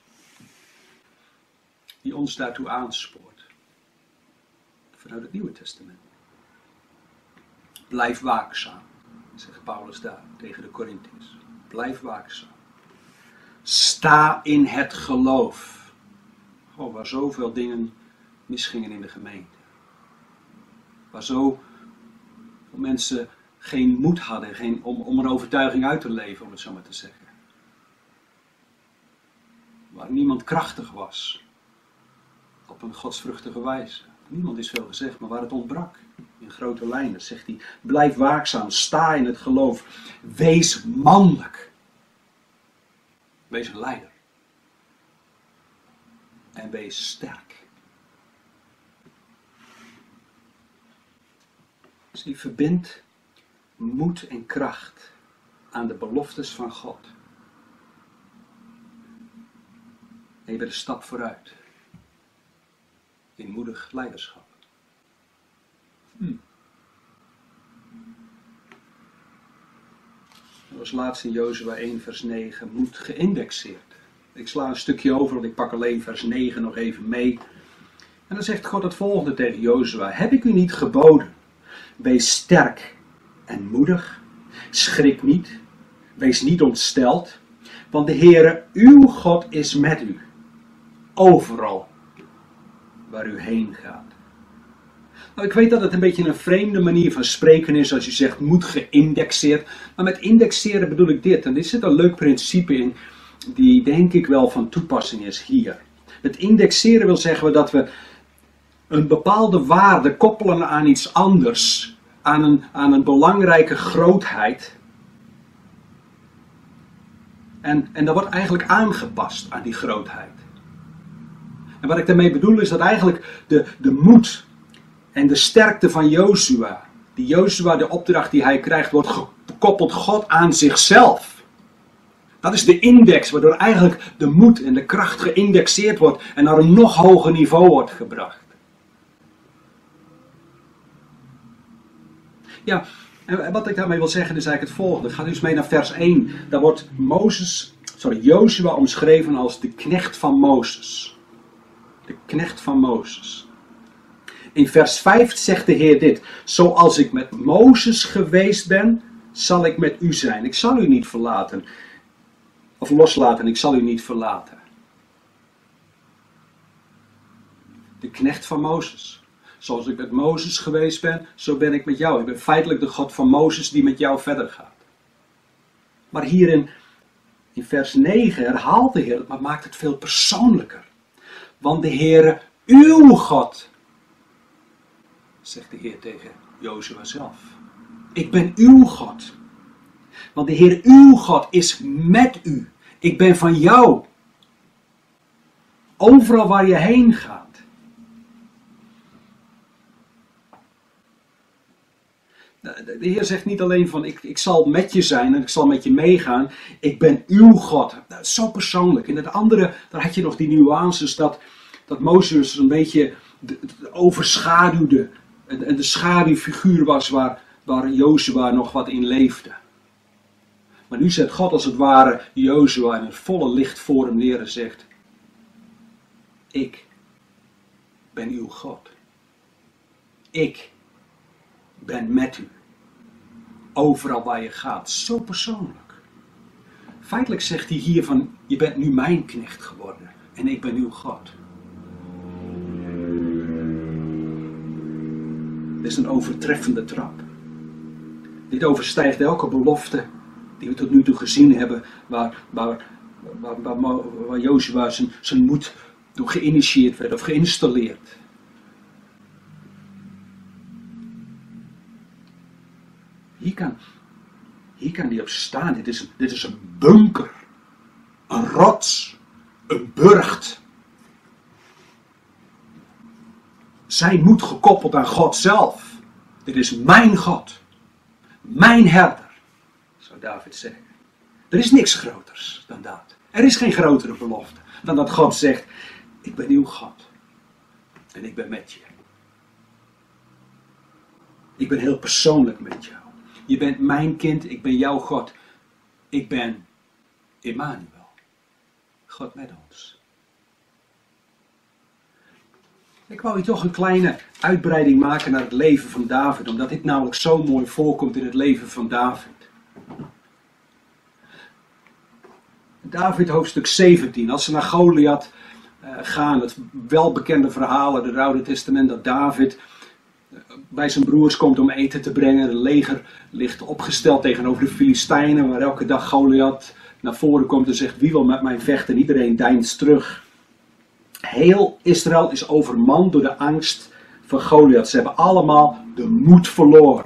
die ons daartoe aanspoort. Vanuit het Nieuwe Testament. Blijf waakzaam, zegt Paulus daar tegen de Corinthiërs. Blijf waakzaam. Sta in het geloof. Oh, waar zoveel dingen misgingen in de gemeente. Waar zo mensen geen moed hadden om een overtuiging uit te leven, om het zo maar te zeggen. Waar niemand krachtig was. Op een godsvruchtige wijze. Niemand is veel gezegd, maar waar het ontbrak. In grote lijnen zegt hij, blijf waakzaam, sta in het geloof. Wees mannelijk. Wees een leider. En wees sterk. Dus die verbindt moed en kracht aan de beloftes van God. En je bent een stap vooruit. In moedig leiderschap. zoals laatst in Jozua 1 vers 9, moet geïndexeerd. Ik sla een stukje over, want ik pak alleen vers 9 nog even mee. En dan zegt God het volgende tegen Jozua. Heb ik u niet geboden? Wees sterk en moedig. Schrik niet. Wees niet ontsteld. Want de Heere, uw God, is met u. Overal waar u heen gaat. Nou, ik weet dat het een beetje een vreemde manier van spreken is als je zegt moet geïndexeerd. Maar met indexeren bedoel ik dit. En dit zit een leuk principe in die denk ik wel van toepassing is hier. Het indexeren wil zeggen dat we een bepaalde waarde koppelen aan iets anders. Aan een belangrijke grootheid. En dat wordt eigenlijk aangepast aan die grootheid. En wat ik daarmee bedoel is dat eigenlijk de moed en de sterkte van Jozua, de opdracht die hij krijgt, wordt gekoppeld God aan zichzelf. Dat is de index waardoor eigenlijk de moed en de kracht geïndexeerd wordt en naar een nog hoger niveau wordt gebracht. Ja, en wat ik daarmee wil zeggen is eigenlijk het volgende. Ga dus mee naar vers 1. Daar wordt Jozua omschreven als de knecht van Mozes. De knecht van Mozes. In vers 5 zegt de Heer dit. Zoals ik met Mozes geweest ben, zal ik met u zijn. Ik zal u niet verlaten. Of loslaten, ik zal u niet verlaten. De knecht van Mozes. Zoals ik met Mozes geweest ben, zo ben ik met jou. Ik ben feitelijk de God van Mozes die met jou verder gaat. Maar hier in vers 9 herhaalt de Heer het, maar maakt het veel persoonlijker. Want de Heere, uw God, zegt de Heer tegen Jozua zelf. Ik ben uw God. Want de Heer, uw God, is met u. Ik ben van jou. Overal waar je heen gaat. De Heer zegt niet alleen van ik zal met je zijn en ik zal met je meegaan. Ik ben uw God. Dat is zo persoonlijk. In het andere, daar had je nog die nuances dat Mozes een beetje overschaduwde. En de schaduwfiguur was waar Jozua nog wat in leefde. Maar nu zet God als het ware Jozua in het volle licht voor hem neer en zegt: ik ben uw God. Ik ben met u. Overal waar je gaat. Zo persoonlijk. Feitelijk zegt hij hier van: je bent nu mijn knecht geworden. En ik ben uw God. Dit is een overtreffende trap. Dit overstijgt elke belofte die we tot nu toe gezien hebben. Waar Jozua zijn moed door geïnitieerd werd of geïnstalleerd. Hier kan hij op staan. Dit is een bunker. Een rots. Een burcht. Zijn moed gekoppeld aan God zelf. Dit is mijn God. Mijn herder. Zou David zeggen. Er is niks groters dan dat. Er is geen grotere belofte dan dat God zegt: ik ben uw God. En ik ben met je. Ik ben heel persoonlijk met jou. Je bent mijn kind, ik ben jouw God. Ik ben Emmanuel. God met ons. Ik wou hier toch een kleine uitbreiding maken naar het leven van David, omdat dit namelijk zo mooi voorkomt in het leven van David. David hoofdstuk 17, als ze naar Goliath gaan, het welbekende verhaal uit het Oude Testament dat David bij zijn broers komt om eten te brengen. Het leger ligt opgesteld tegenover de Filistijnen, waar elke dag Goliath naar voren komt en zegt: wie wil met mij vechten? En iedereen deinst terug. Heel Israël is overmand door de angst van Goliath. Ze hebben allemaal de moed verloren.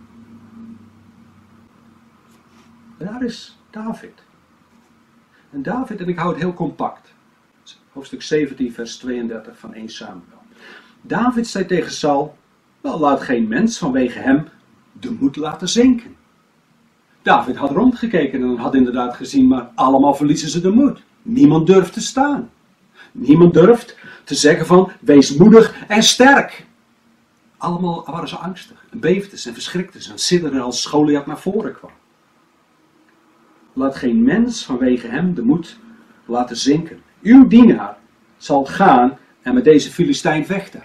En daar is David. En David, en ik hou het heel compact. Hoofdstuk 17 vers 32 van 1 Samuel. David zei tegen Saul: wel, laat geen mens vanwege hem de moed laten zinken. David had rondgekeken en had inderdaad gezien, maar allemaal verliezen ze de moed. Niemand durft te staan. Niemand durft te zeggen van: wees moedig en sterk. Allemaal waren ze angstig en beefden ze en verschrikten ze en sidderden als Goliath naar voren kwam. Laat geen mens vanwege hem de moed laten zinken. Uw dienaar zal gaan en met deze Filistijn vechten.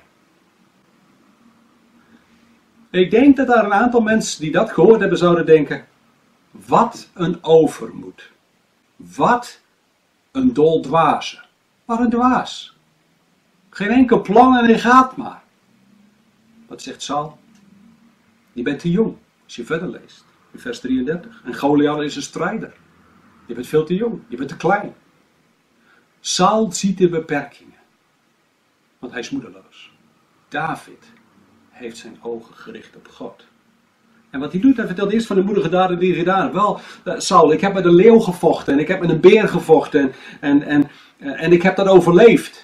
Ik denk dat daar een aantal mensen die dat gehoord hebben zouden denken: wat een overmoed. Wat een dol dwaze. Wat een dwaas. Geen enkel plan en hij gaat maar. Wat zegt Saul? Je bent te jong, als je verder leest. In vers 33. En Goliath is een strijder. Je bent veel te jong, je bent te klein. Saul ziet de beperkingen. Want hij is moedeloos. David heeft zijn ogen gericht op God. En wat hij doet, hij vertelt eerst van de moedige daden die hij gedaan heeft. Wel, Saul, ik heb met een leeuw gevochten en ik heb met een beer gevochten en ik heb dat overleefd.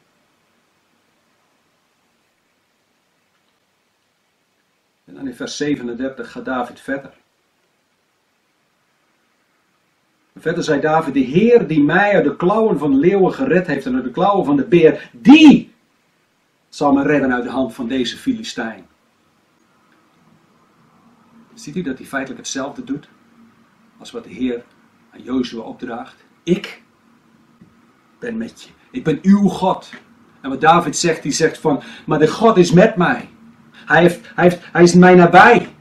En dan in vers 37 gaat David verder. Verder zei David: de Heer die mij uit de klauwen van de leeuwen gered heeft en uit de klauwen van de beer, die zal me redden uit de hand van deze Filistijn. Ziet u dat hij feitelijk hetzelfde doet als wat de Heer aan Jozua opdraagt? Ik ben met je. Ik ben uw God. En wat David zegt, hij zegt van: maar de God is met mij. Hij is mij nabij.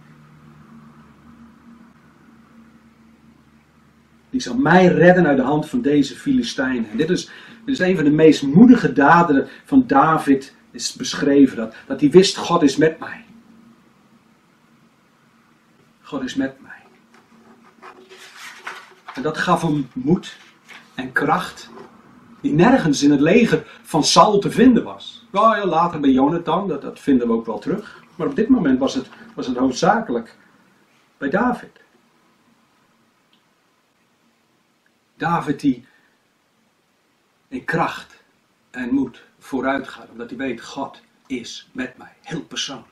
Die zal mij redden uit de hand van deze Filistijnen. En dit is een van de meest moedige daden van David, is beschreven. Dat hij wist: God is met mij. God is met mij. En dat gaf hem moed en kracht, die nergens in het leger van Saul te vinden was. Ja, later bij Jonathan, dat vinden we ook wel terug. Maar op dit moment was het hoofdzakelijk bij David. David die in kracht en moed vooruit gaat, omdat hij weet: God is met mij, heel persoonlijk.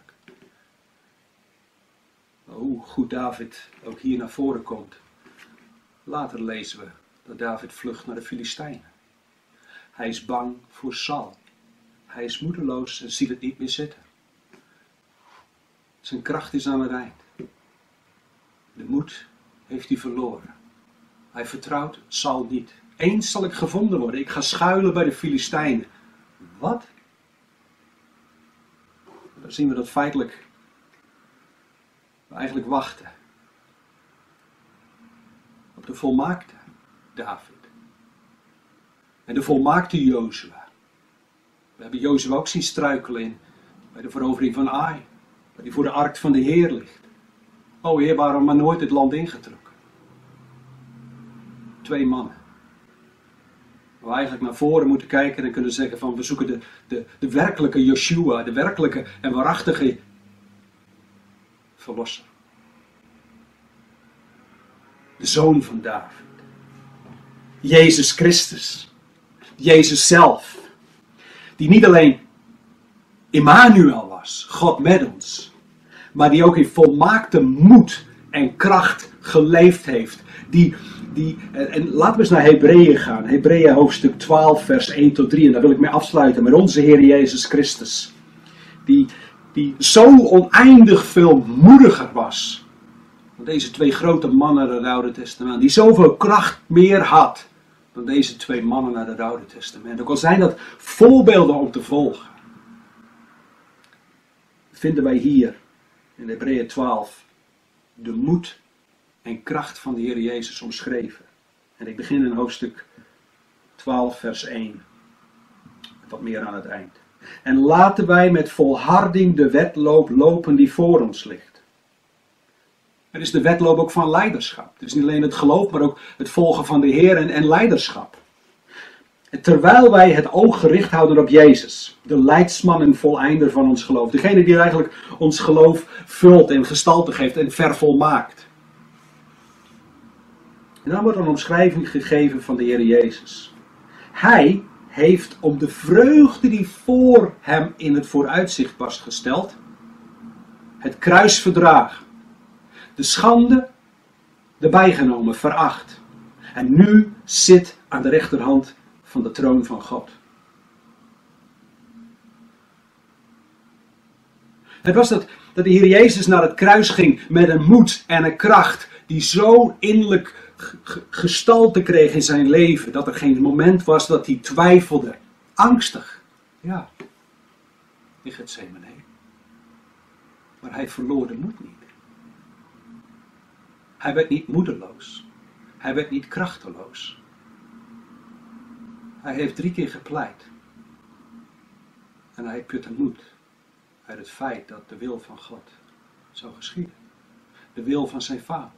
Hoe goed David ook hier naar voren komt. Later lezen we dat David vlucht naar de Filistijnen. Hij is bang voor Saul. Hij is moedeloos en ziet het niet meer zitten. Zijn kracht is aan het eind. De moed heeft hij verloren. Hij vertrouwt Saul niet. Eens zal ik gevonden worden. Ik ga schuilen bij de Filistijnen. Wat? Dan zien we dat feitelijk we eigenlijk wachten op de volmaakte David. En de volmaakte Jozua. We hebben Jozua ook zien struikelen bij de verovering van Ai. Waar hij voor de ark van de Heer ligt. O Heer, waarom maar nooit het land ingetrokken? 2 mannen. We eigenlijk naar voren moeten kijken en kunnen zeggen van: we zoeken de werkelijke Joshua, de werkelijke en waarachtige verlosser. De zoon van David. Jezus Christus. Jezus zelf. Die niet alleen Immanuel was, God met ons. Maar die ook in volmaakte moed en kracht geleefd heeft. En laten we eens naar Hebreeën gaan. Hebreeën hoofdstuk 12 vers 1 tot 3. En daar wil ik mee afsluiten met onze Heer Jezus Christus. Die zo oneindig veel moediger was dan deze 2 grote mannen uit het Oude Testament. Die zoveel kracht meer had dan deze 2 mannen uit het Oude Testament. Ook al zijn dat voorbeelden om te volgen. Vinden wij hier in Hebreeën 12 de moed en kracht van de Heer Jezus omschreven. En ik begin in hoofdstuk 12 vers 1. Wat meer aan het eind. En laten wij met volharding de wedloop lopen die voor ons ligt. Het is de wedloop ook van leiderschap. Het is niet alleen het geloof, maar ook het volgen van de Heer en leiderschap. En terwijl wij het oog gericht houden op Jezus, de leidsman en voleinder van ons geloof. Degene die eigenlijk ons geloof vult en gestalte geeft en vervolmaakt. En dan wordt een omschrijving gegeven van de Heer Jezus. Hij heeft om de vreugde die voor hem in het vooruitzicht was gesteld, het kruis verdragen. De schande erbij genomen, veracht. En nu zit aan de rechterhand van de troon van God. Het was dat de Heer Jezus naar het kruis ging met een moed en een kracht die zo innerlijk gestalte kreeg in zijn leven. Dat er geen moment was dat hij twijfelde. Angstig. Ja. In Getsemane. Maar hij verloor de moed niet. Hij werd niet moedeloos. Hij werd niet krachteloos. Hij heeft 3 keer gepleit. En hij putte moed uit het feit dat de wil van God zou geschieden. De wil van zijn vader.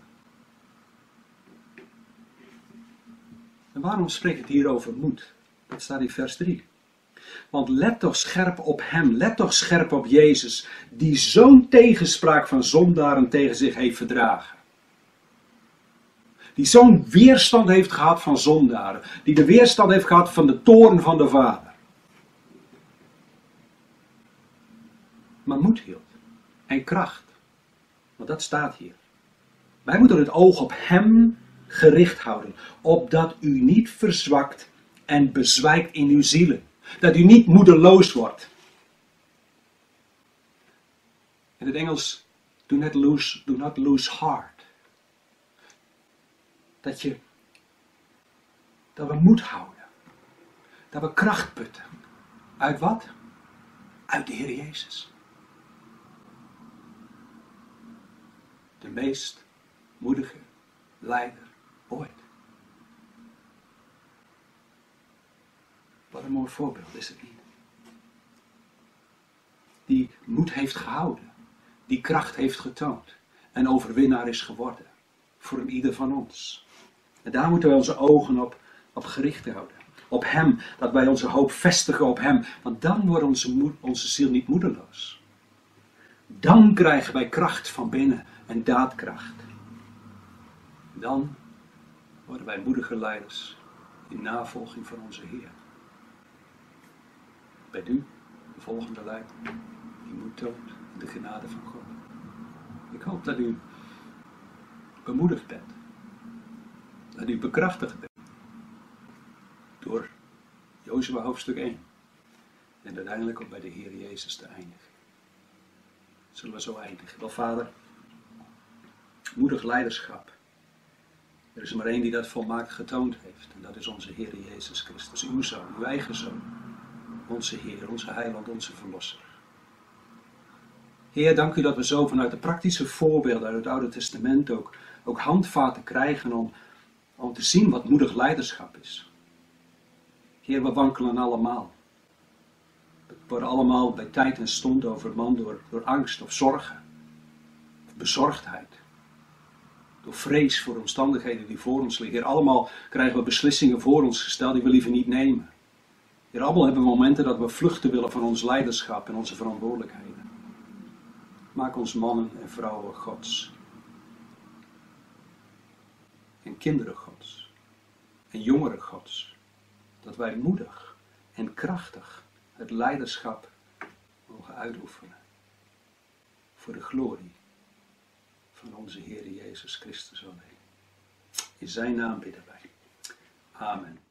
En waarom spreek ik hier over moed? Dat staat in vers 3. Want let toch scherp op hem, let toch scherp op Jezus, die zo'n tegenspraak van zondaren tegen zich heeft verdragen. Die zo'n weerstand heeft gehad van zondaren. Die de weerstand heeft gehad van de toorn van de Vader. Maar moed hield. En kracht. Want dat staat hier. Wij moeten het oog op hem gericht houden. Opdat u niet verzwakt en bezwijkt in uw zielen. Dat u niet moedeloos wordt. In het Engels, do not lose heart. Dat we moed houden. Dat we kracht putten. Uit wat? Uit de Heer Jezus. De meest moedige leider ooit. Wat een mooi voorbeeld is het niet. Die moed heeft gehouden. Die kracht heeft getoond. En overwinnaar is geworden. Voor ieder van ons. En daar moeten we onze ogen op gericht houden. Op hem. Dat wij onze hoop vestigen op hem. Want dan wordt onze ziel niet moedeloos. Dan krijgen wij kracht van binnen. En daadkracht. Dan worden wij moedige leiders. In navolging van onze Heer. Bent u de volgende leider. Die moed toont in de genade van God. Ik hoop dat u bemoedigd bent. Dat u bekrachtigd bent. Door Jozua hoofdstuk 1. En uiteindelijk ook bij de Heer Jezus te eindigen. Zullen we zo eindigen. Wel Vader, moedig leiderschap. Er is maar één die dat volmaakt getoond heeft. En dat is onze Heer Jezus Christus. Uw Zoon, uw eigen Zoon. Onze Heer, onze Heiland, onze Verlosser. Heer, dank u dat we zo vanuit de praktische voorbeelden uit het Oude Testament ook handvaten krijgen om te zien wat moedig leiderschap is. Heer, we wankelen allemaal. We worden allemaal bij tijd en stond overmand door angst of zorgen. Of bezorgdheid. Door vrees voor omstandigheden die voor ons liggen. Heer, allemaal krijgen we beslissingen voor ons gesteld die we liever niet nemen. Heer, allemaal hebben we momenten dat we vluchten willen van ons leiderschap en onze verantwoordelijkheden. Maak ons mannen en vrouwen Gods. En kinderen Gods. En jongeren Gods. Dat wij moedig en krachtig het leiderschap mogen uitoefenen. Voor de glorie van onze Heer Jezus Christus alleen. In zijn naam bidden wij. Amen.